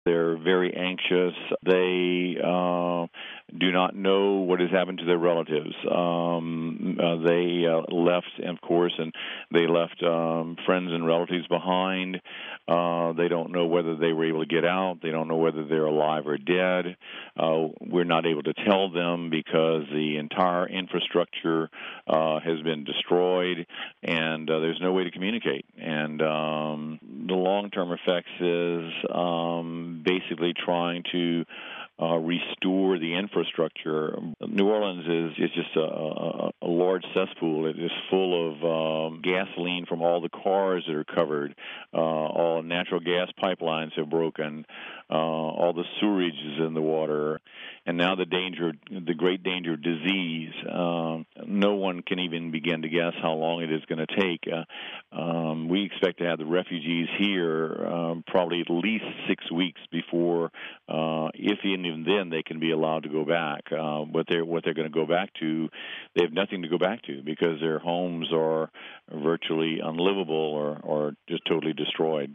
They're very anxious. They do not know what has happened to their relatives. They left, of course, and they left friends and relatives behind. They don't know whether they were able to get out. They don't know whether they're alive or dead. We're not able to tell them because the entire infrastructure has been destroyed, and there's no way to communicate. And the long-term effects is basically trying to restore the infrastructure. New Orleans is just a large cesspool. It is full of gasoline from all the cars that are covered. All natural gas pipelines have broken. All the sewerage is in the water. And now the great danger of disease. No one can even begin to guess how long it is going to take. We expect to have the refugees here probably at least 6 weeks before, if even then, they can be allowed to go back. What they're going to go back to, they have nothing to go back to because their homes are virtually unlivable or just totally destroyed.